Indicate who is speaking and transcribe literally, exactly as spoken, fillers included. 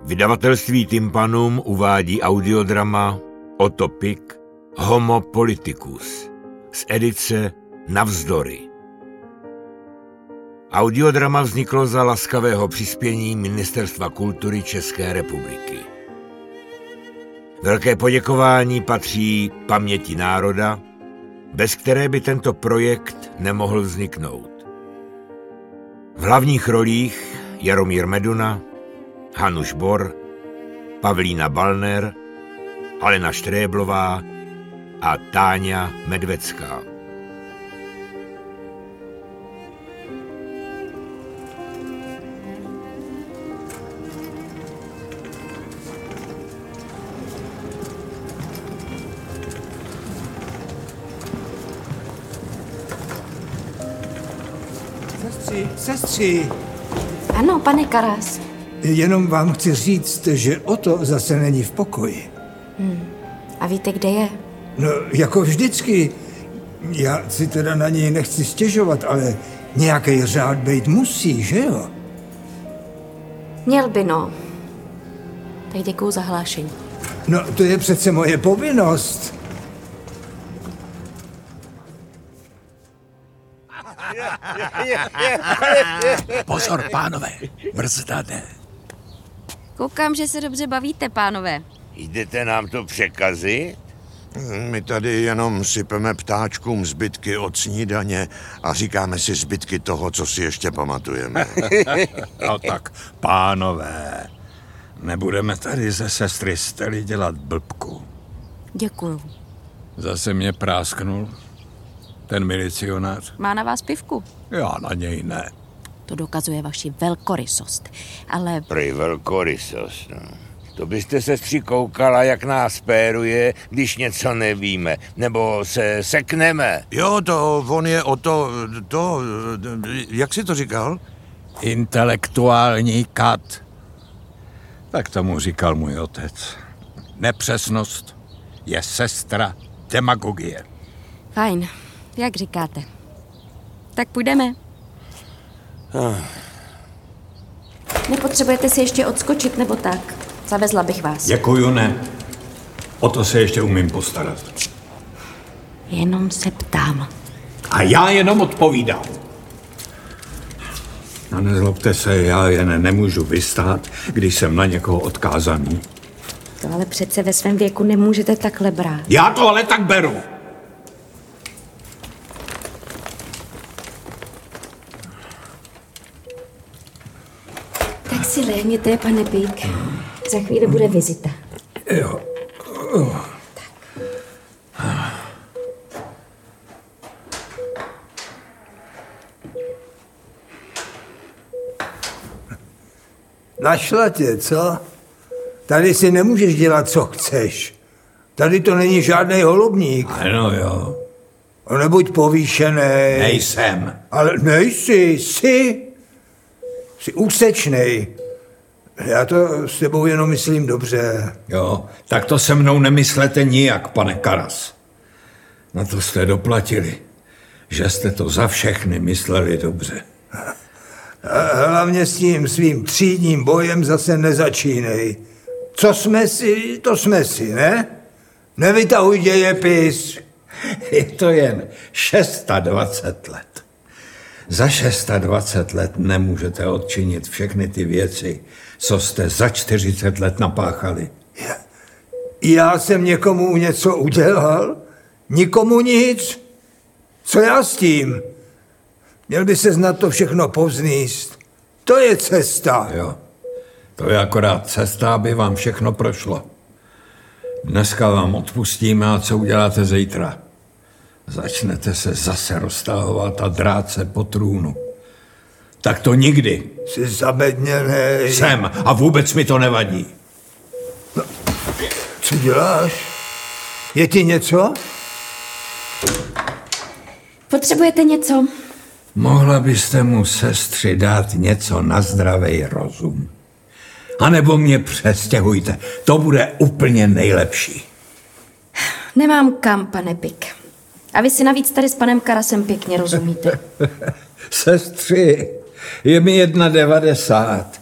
Speaker 1: Vydavatelství Tympanum uvádí audiodrama Otto Pik Homo politicus z edice Navzdory. Audiodrama vzniklo za laskavého přispění Ministerstva kultury České republiky. Velké poděkování patří paměti národa, bez které by tento projekt nemohl vzniknout. V hlavních rolích Jaromír Meduna, Hanuš Bor, Pavlína Ballner, Alena Štréblová a Táňa Medvecká.
Speaker 2: Sestři, sestři.
Speaker 3: Ano, pane Karas.
Speaker 2: Jenom vám chci říct, že Otto zase není v pokoji.
Speaker 3: Hmm. A víte, kde je?
Speaker 2: No, jako vždycky. Já si teda na něj nechci stěžovat, ale nějaký řád bejt musí, že jo?
Speaker 3: Měl by, no. Tak děkuju za hlášení.
Speaker 2: No, to je přece moje povinnost.
Speaker 4: Pozor, pánové, brzda jde.
Speaker 3: Koukám, že se dobře bavíte, pánové.
Speaker 1: Jdete nám to překazit?
Speaker 5: My tady jenom sypeme ptáčkům zbytky od snídaně a říkáme si zbytky toho, co si ještě pamatujeme.
Speaker 4: No tak, pánové, nebudeme tady ze sestry Stely dělat blbku.
Speaker 3: Děkuju.
Speaker 4: Zase mě prásknul ten milicionář.
Speaker 3: Má na vás pivku?
Speaker 4: Já na něj ne.
Speaker 3: To dokazuje vaši velkorysost, ale...
Speaker 1: Prej velkorysost, no. To byste se stří koukala, jak nás péruje, když něco nevíme, nebo se sekneme.
Speaker 5: Jo, to on je o to, to, jak jsi to říkal?
Speaker 4: Intelektuální kat. Tak tomu říkal můj otec. Nepřesnost je sestra demagogie.
Speaker 3: Fajn, jak říkáte. Tak půjdeme.
Speaker 1: Ah.
Speaker 3: Nepotřebujete si ještě odskočit, nebo tak? Zavezla bych vás.
Speaker 4: Děkuju, ne. O to se ještě umím postarat.
Speaker 3: Jenom se ptám.
Speaker 4: A já jenom odpovídám. A nezlobte se, já jen nemůžu vystát, když jsem na někoho odkázaný.
Speaker 3: To ale přece ve svém věku nemůžete takhle brát.
Speaker 4: Já to ale tak beru.
Speaker 3: Tak si lehněte, pane Pík. Za chvíli bude vizita.
Speaker 4: Jo.
Speaker 2: Našla tě, co? Tady si nemůžeš dělat, co chceš. Tady to není žádný holubník.
Speaker 4: Ano, jo.
Speaker 2: Nebuď povýšenej.
Speaker 4: Nejsem.
Speaker 2: Ale nejsi, jsi. Jsi úsečnej. Já to s tebou jenom myslím dobře.
Speaker 4: Jo, tak to se mnou nemyslete nijak, pane Karas. Na to jste doplatili, že jste to za všechny mysleli dobře.
Speaker 2: A hlavně s tím svým třídním bojem zase nezačínej. Co jsme si, to jsme si, ne? Nevytahuj dějepis.
Speaker 4: Je to jen dvacet šest let. Za dvacet šest let nemůžete odčinit všechny ty věci, co jste za čtyřicet let napáchali.
Speaker 2: Já, já jsem někomu něco udělal? Nikomu nic? Co já s tím? Měl by se znát to všechno povzníst. To je cesta.
Speaker 4: Jo, to je akorát cesta, aby vám všechno prošlo. Dneska vám odpustíme a co uděláte zítra? Začnete se zase roztahovat a drát se po trůnu. Tak to nikdy.
Speaker 2: Jsi zabedněnej.
Speaker 4: Jsem a vůbec mi to nevadí.
Speaker 2: No, co děláš? Je ti něco?
Speaker 3: Potřebujete něco?
Speaker 4: Mohla byste mu, sestři, dát něco na zdravý rozum. A nebo mě přestěhujte. To bude úplně nejlepší.
Speaker 3: Nemám kam, pane Pik. A vy si navíc tady s panem Karasem pěkně rozumíte.
Speaker 4: Sestři, je mi jedna devadesát.